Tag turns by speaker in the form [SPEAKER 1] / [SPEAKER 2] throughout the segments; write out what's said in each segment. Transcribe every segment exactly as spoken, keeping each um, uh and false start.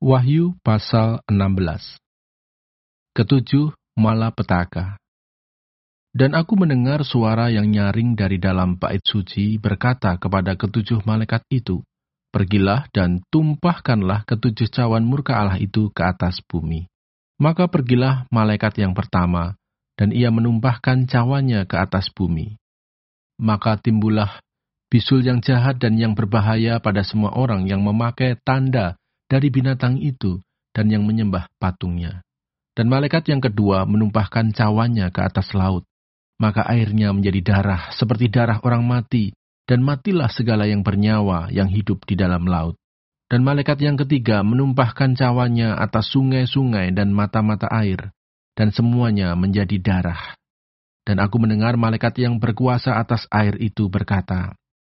[SPEAKER 1] Wahyu pasal enam belas. Ketujuh, malapetaka. Dan aku mendengar suara yang nyaring dari dalam bait suci berkata kepada ketujuh malaikat itu, "Pergilah dan tumpahkanlah ketujuh cawan murka Allah itu ke atas bumi." Maka pergilah malaikat yang pertama, dan ia menumpahkan cawannya ke atas bumi. Maka timbullah bisul yang jahat dan yang berbahaya pada semua orang yang memakai tanda dari binatang itu dan yang menyembah patungnya. Dan malaikat yang kedua menumpahkan cawannya ke atas laut. Maka airnya menjadi darah seperti darah orang mati, dan matilah segala yang bernyawa yang hidup di dalam laut. Dan malaikat yang ketiga menumpahkan cawannya atas sungai-sungai dan mata-mata air, dan semuanya menjadi darah. Dan aku mendengar malaikat yang berkuasa atas air itu berkata,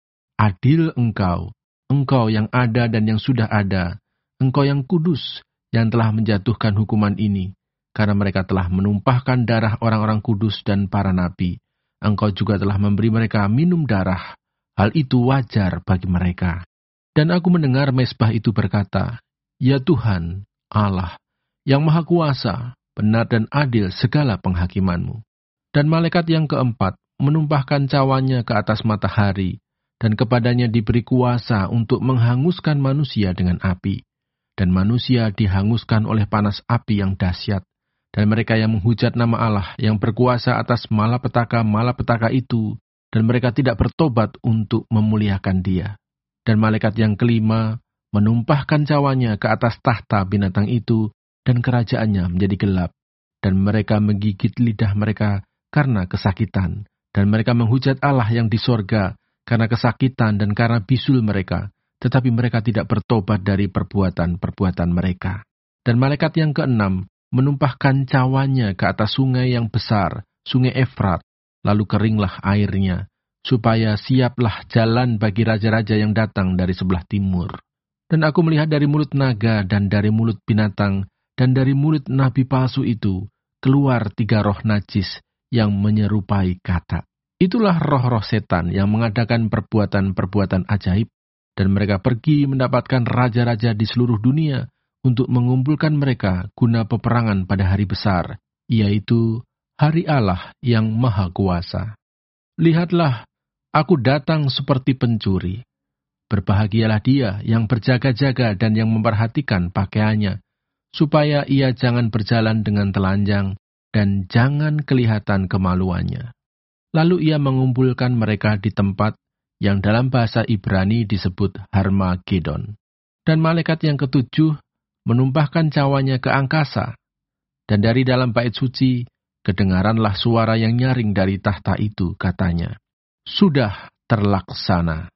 [SPEAKER 1] "Adil engkau, engkau yang ada dan yang sudah ada, engkau yang kudus, yang telah menjatuhkan hukuman ini, karena mereka telah menumpahkan darah orang-orang kudus dan para nabi. Engkau juga telah memberi mereka minum darah. Hal itu wajar bagi mereka." Dan aku mendengar mezbah itu berkata, "Ya Tuhan, Allah, yang maha kuasa, benar dan adil segala penghakimanmu." Dan malaikat yang keempat menumpahkan cawannya ke atas matahari, dan kepadanya diberi kuasa untuk menghanguskan manusia dengan api. Dan manusia dihanguskan oleh panas api yang dahsyat. Dan mereka yang menghujat nama Allah yang berkuasa atas malapetaka-malapetaka itu, dan mereka tidak bertobat untuk memuliakan Dia. Dan malaikat yang kelima menumpahkan cawannya ke atas tahta binatang itu, dan kerajaannya menjadi gelap. Dan mereka menggigit lidah mereka karena kesakitan. Dan mereka menghujat Allah yang di sorga karena kesakitan dan karena bisul mereka, tetapi mereka tidak bertobat dari perbuatan-perbuatan mereka. Dan malaikat yang keenam menumpahkan cawannya ke atas sungai yang besar, sungai Efrat, lalu keringlah airnya, supaya siaplah jalan bagi raja-raja yang datang dari sebelah timur. Dan aku melihat dari mulut naga dan dari mulut binatang dan dari mulut nabi palsu itu, keluar tiga roh najis yang menyerupai katak. Itulah roh-roh setan yang mengadakan perbuatan-perbuatan ajaib, dan mereka pergi mendapatkan raja-raja di seluruh dunia untuk mengumpulkan mereka guna peperangan pada hari besar, yaitu hari Allah yang Maha Kuasa. Lihatlah, aku datang seperti pencuri. Berbahagialah dia yang berjaga-jaga dan yang memperhatikan pakaiannya, supaya ia jangan berjalan dengan telanjang dan jangan kelihatan kemaluannya. Lalu ia mengumpulkan mereka di tempat yang dalam bahasa Ibrani disebut Harmagedon. Dan malaikat yang ketujuh menumpahkan cawannya ke angkasa. Dan dari dalam bait suci, kedengaranlah suara yang nyaring dari tahta itu, katanya, "Sudah terlaksana."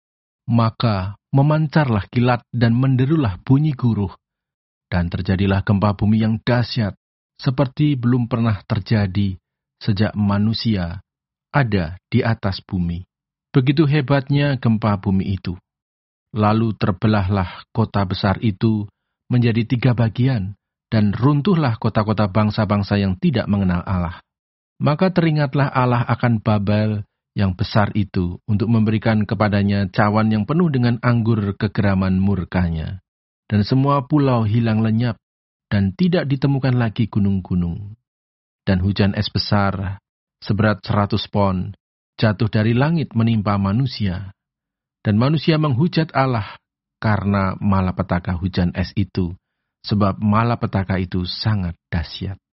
[SPEAKER 1] Maka memancarlah kilat dan menderulah bunyi guruh. Dan terjadilah gempa bumi yang dahsyat, seperti belum pernah terjadi sejak manusia ada di atas bumi. Begitu hebatnya gempa bumi itu. Lalu terbelahlah kota besar itu menjadi tiga bagian, dan runtuhlah kota-kota bangsa-bangsa yang tidak mengenal Allah. Maka teringatlah Allah akan Babel yang besar itu untuk memberikan kepadanya cawan yang penuh dengan anggur kegeraman murkanya. Dan semua pulau hilang lenyap, dan tidak ditemukan lagi gunung-gunung. Dan hujan es besar seberat seratus pon, jatuh dari langit menimpa manusia. Dan manusia menghujat Allah karena malapetaka hujan es itu, sebab malapetaka itu sangat dahsyat.